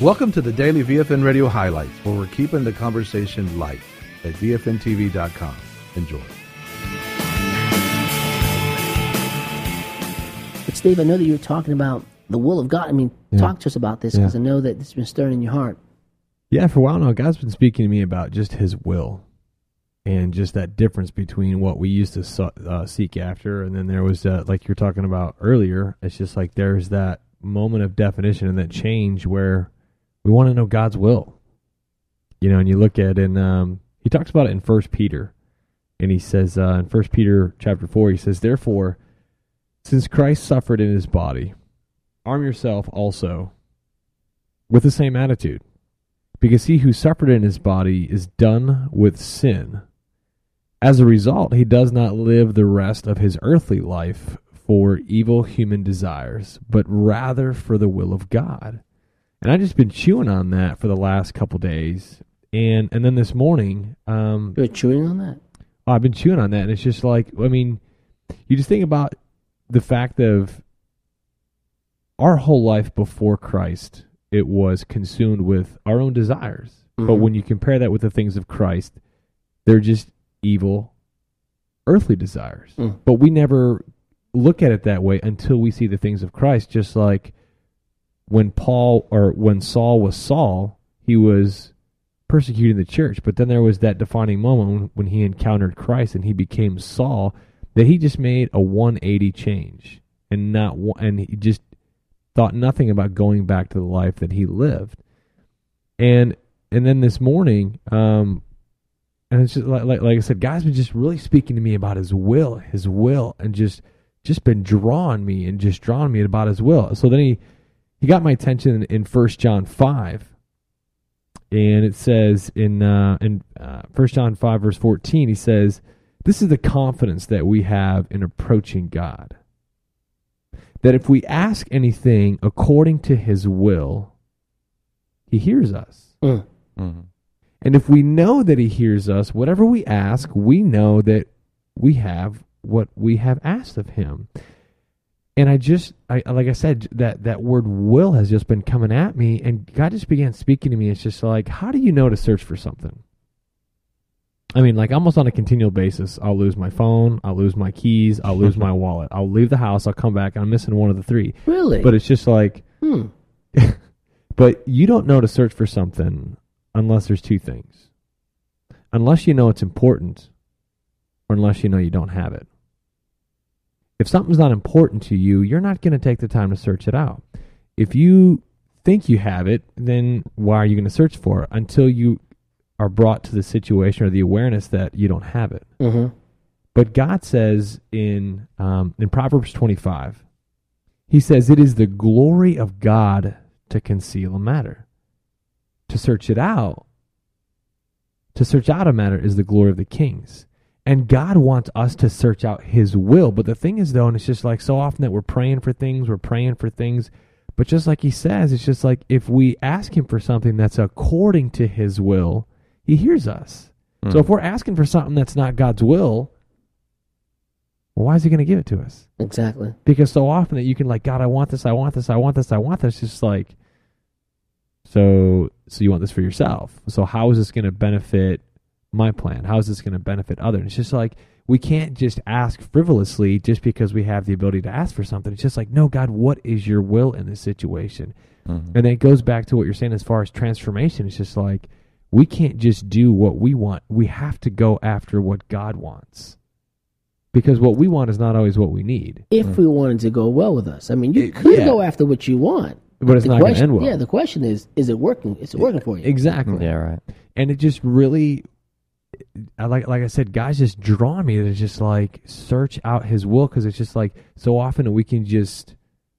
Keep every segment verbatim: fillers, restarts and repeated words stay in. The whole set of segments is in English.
Welcome to the Daily V F N Radio Highlights, where we're keeping the conversation light at V F N T V dot com. Enjoy. But Steve, I know that you're talking about the will of God. I mean, Yeah. talk to us about this, because Yeah. I know that it's been stirring in your heart. Yeah, for a while now, God's been speaking to me about just His will and just that difference between what we used to so, uh, seek after, and then there was, uh, like you're talking about earlier, it's just like there's that moment of definition and that change where we want to know God's will. You know, and you look at, and um, he talks about it in First Peter, and he says uh, in First Peter chapter four, he says, "Therefore, since Christ suffered in his body, arm yourself also with the same attitude. Because he who suffered in his body is done with sin. As a result, he does not live the rest of his earthly life for evil human desires, but rather for the will of God." And I've just been chewing on that for the last couple days. And and then this morning... Um, You're chewing on that? I've been chewing on that, and it's just like, I mean, you just think about the fact of our whole life before Christ, it was consumed with our own desires. Mm-hmm. But when you compare that with the things of Christ, they're just evil, earthly desires. Mm. But we never look at it that way until we see the things of Christ. Just like when Paul, or when Saul was Saul, he was persecuting the church. But then there was that defining moment when he encountered Christ and he became Saul, that he just made a one eighty change, and not and he just thought nothing about going back to the life that he lived. And and then this morning, um, and it's just like, like like I said, God's been just really speaking to me about His will, His will, and just just been drawing me and just drawing me about His will. So then he he got my attention in, in First John five, and it says in uh, in uh, First John five verse fourteen, he says, "This is the confidence that we have in approaching God, that if we ask anything according to His will, He hears us. Mm. Mm-hmm. And if we know that He hears us, whatever we ask, we know that we have what we have asked of Him." And I just, I like I said, that, that word will has just been coming at me, and God just began speaking to me. It's just like, how do you know to search for something? I mean, like almost on a continual basis, I'll lose my phone, I'll lose my keys, I'll lose my wallet. I'll leave the house, I'll come back, and I'm missing one of the three. Really? But it's just like, hmm. But you don't know to search for something unless there's two things. Unless you know it's important, or unless you know you don't have it. If something's not important to you, you're not going to take the time to search it out. If you think you have it, then why are you going to search for it until you are brought to the situation or the awareness that you don't have it? Mm-hmm. But God says in um, in Proverbs twenty-five, He says, "It is the glory of God to conceal a matter. To search it out, to search out a matter is the glory of the kings." And God wants us to search out His will. But the thing is, though, and it's just like so often that we're praying for things, we're praying for things, but just like He says, it's just like if we ask Him for something that's according to His will, He hears us. Mm. So if we're asking for something that's not God's will, well, why is He going to give it to us? Exactly. Because so often that you can like, God, I want this, I want this, I want this, I want this. It's just like, so, so you want this for yourself. So how is this going to benefit my plan? How is this going to benefit others? It's just like, we can't just ask frivolously just because we have the ability to ask for something. It's just like, no, God, what is your will in this situation? Mm-hmm. And then it goes back to what you're saying as far as transformation. It's just like, we can't just do what we want. We have to go after what God wants. Because what we want is not always what we need. If mm. we wanted to go well with us. I mean, you it, could yeah. go after what you want. But it's the not going to end well. Yeah, the question is, is it working? Is it working for you? Exactly. Yeah, right. And it just really, I like like I said, God's just drawing me to just like search out His will, because it's just like so often we can just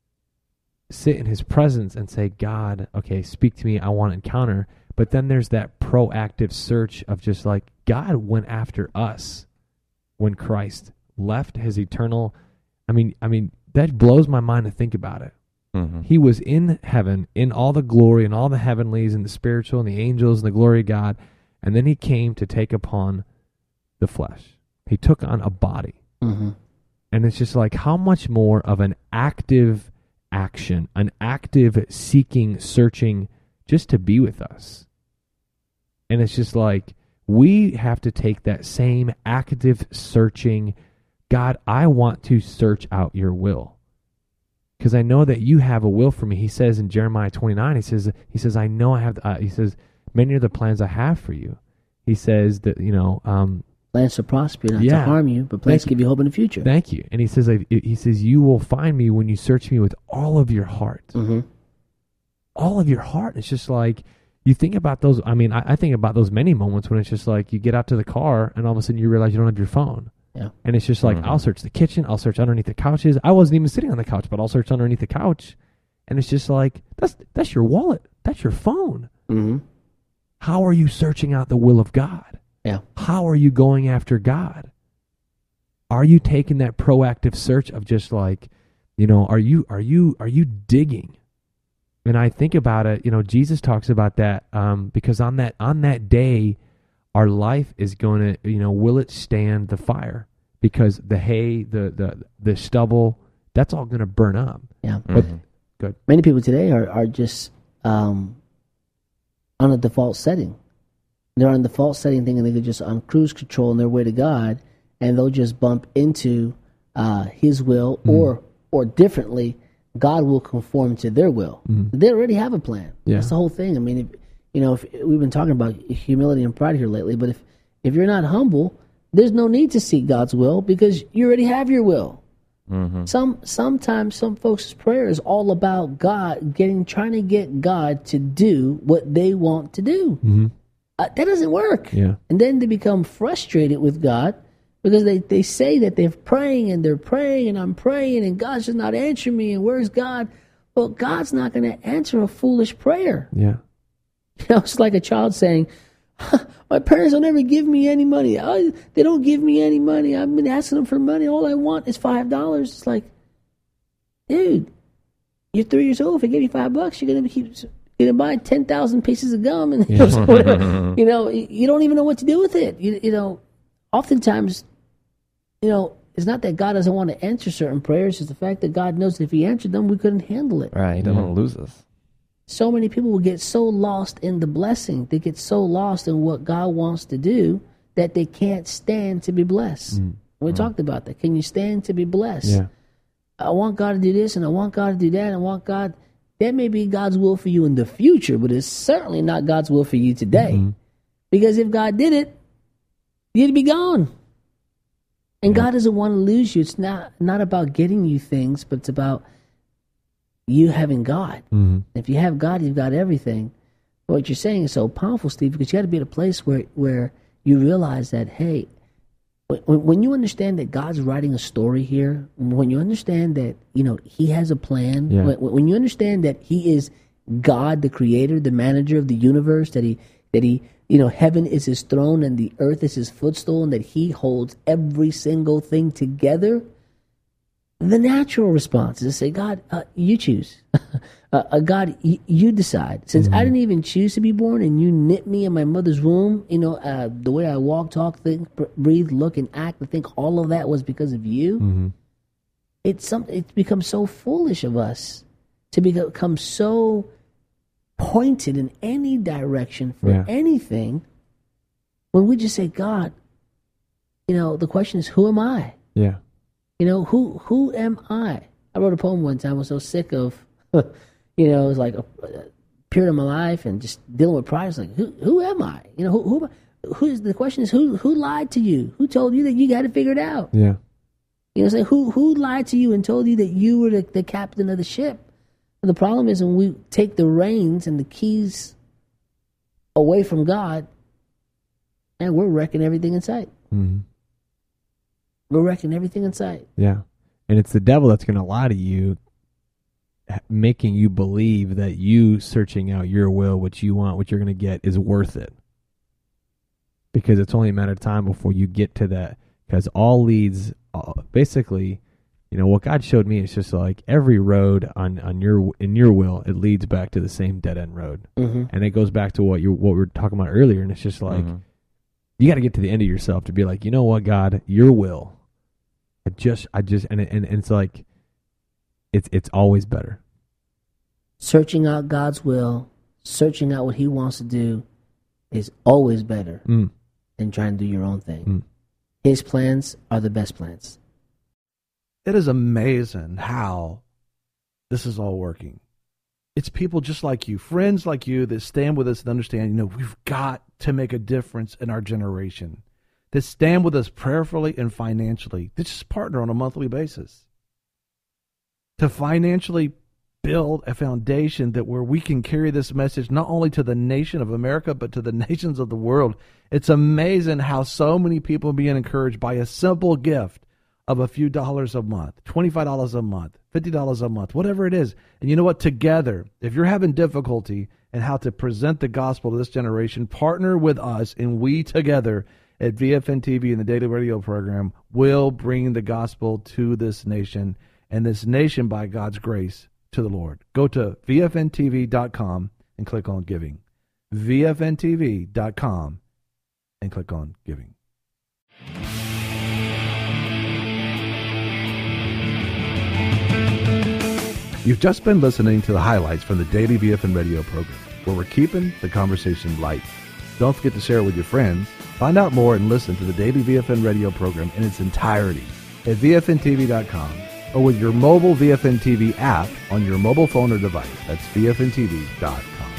sit in His presence and say, God, okay, speak to me, I want to encounter. But then there's that proactive search of just like, God went after us when Christ left His eternal, I mean, I mean, that blows my mind to think about it. Mm-hmm. He was in heaven, in all the glory and all the heavenlies and the spiritual and the angels and the glory of God. And then He came to take upon the flesh. He took on a body. Mm-hmm. And it's just like, how much more of an active action, an active seeking, searching just to be with us. And it's just like, we have to take that same active searching, God, I want to search out your will. Because I know that you have a will for me. He says in Jeremiah twenty-nine, he says, he says, I know I have, uh, he says, many are the plans I have for you. He says that, you know, um, plans to prosper, not yeah. to harm you, but plans Thank to give you hope in the future. Thank you. And he says, I, he says, you will find me when you search me with all of your heart. Mm-hmm. All of your heart. It's just like, you think about those, I mean, I, I think about those many moments when it's just like, you get out to the car and all of a sudden you realize you don't have your phone. Yeah. And it's just like, mm-hmm. I'll search the kitchen, I'll search underneath the couches. I wasn't even sitting on the couch, but I'll search underneath the couch. And it's just like, that's that's your wallet. That's your phone. Mm-hmm. How are you searching out the will of God? Yeah. How are you going after God? Are you taking that proactive search of just like, you know, are you are you are you digging? And I think about it, you know, Jesus talks about that um, because on that on that day, our life is going to, you know, will it stand the fire? Because the hay, the the the stubble, that's all going to burn up. Yeah. But mm-hmm. good. Many people today are are just um, on a default setting. They're on the default setting thinking they're just on cruise control on their way to God, and they'll just bump into uh, His will, mm-hmm. or or differently, God will conform to their will. Mm-hmm. They already have a plan. Yeah. That's the whole thing. I mean, if, you know, if, we've been talking about humility and pride here lately, but if if you're not humble, there's no need to seek God's will because you already have your will. Mm-hmm. Some sometimes some folks' prayer is all about God getting trying to get God to do what they want to do. Mm-hmm. Uh, that doesn't work. Yeah. And then they become frustrated with God because they, they say that they're praying and they're praying and I'm praying and God's just not answering me and where's God? Well, God's not going to answer a foolish prayer. Yeah. You know, it's like a child saying, my parents don't ever give me any money. I, they don't give me any money. I've been asking them for money. All I want is five dollars. It's like, dude, you're three years old. If I give you five bucks, you're going to keep... You're going to buy ten thousand pieces of gum and, yeah. you know, you don't even know what to do with it. You, you know, oftentimes, you know, it's not that God doesn't want to answer certain prayers. It's the fact that God knows if He answered them, we couldn't handle it. Right. He doesn't want to lose us. So many people will get so lost in the blessing. They get so lost in what God wants to do that they can't stand to be blessed. Mm. We mm. talked about that. Can you stand to be blessed? Yeah. I want God to do this and I want God to do that. And I want God... That may be God's will for you in the future, but it's certainly not God's will for you today. Mm-hmm. Because if God did it, you'd be gone. And yeah. God doesn't want to lose you. It's not, not about getting you things, but it's about you having God. Mm-hmm. If you have God, you've got everything. But what you're saying is so powerful, Steve, because you got to be at a place where, where you realize that, hey, when, when you understand that God's writing a story here, when you understand that, you know, He has a plan, yeah. when, when you understand that He is God, the creator, the manager of the universe, that he, that he, you know, heaven is His throne and the earth is His footstool, and that He holds every single thing together, the natural response is to say, God, uh, you choose. uh, uh, God, y- you decide. Since mm-hmm. I didn't even choose to be born and you knit me in my mother's womb, you know, uh, the way I walk, talk, think, breathe, look, and act, I think all of that was because of you. Mm-hmm. It's some, it's become so foolish of us to become so pointed in any direction for yeah. anything when we just say, God, you know, the question is, who am I? Yeah. You know, who who am I? I wrote a poem one time. I was so sick of, you know, it was like a, a period of my life and just dealing with pride. It's like, who who am I? You know, who who who's the question is who who lied to you? Who told you that you got to figure it out? Yeah. You know, say who who lied to you and told you that you were the, the captain of the ship? And the problem is when we take the reins and the keys away from God, and we're wrecking everything in sight. Mm-hmm. We're wrecking everything in sight. Yeah. And it's the devil that's going to lie to you, making you believe that you searching out your will, what you want, what you're going to get is worth it. Because it's only a matter of time before you get to that. Because all leads, uh, basically, you know, what God showed me is just like every road on, on your in your will, it leads back to the same dead-end road. Mm-hmm. And it goes back to what you what we were talking about earlier. And it's just like, mm-hmm. you got to get to the end of yourself to be like, you know what, God, your will. I just, I just, and, it, and and it's like, it's it's always better. Searching out God's will, searching out what he wants to do is always better Mm. than trying to do your own thing. Mm. His plans are the best plans. It is amazing how this is all working. It's people just like you, friends like you, that stand with us and understand, you know, we've got to make a difference in our generation. That stand with us prayerfully and financially. That just partner on a monthly basis. To financially build a foundation that where we can carry this message not only to the nation of America, but to the nations of the world. It's amazing how so many people are being encouraged by a simple gift of a few dollars a month, twenty-five dollars a month, fifty dollars a month, whatever it is. And you know what? Together, if you're having difficulty in how to present the gospel to this generation, partner with us, and we together at V F N T V and the Daily Radio program will bring the gospel to this nation, and this nation, by God's grace, to the Lord. Go to V F N T V dot com and click on giving. V F N T V dot com and click on giving. You've just been listening to the highlights from the Daily V F N Radio program, where we're keeping the conversation light. Don't forget to share it with your friends. Find out more and listen to the Daily V F N Radio program in its entirety at V F N T V dot com or with your mobile V F N T V app on your mobile phone or device. That's V F N T V dot com.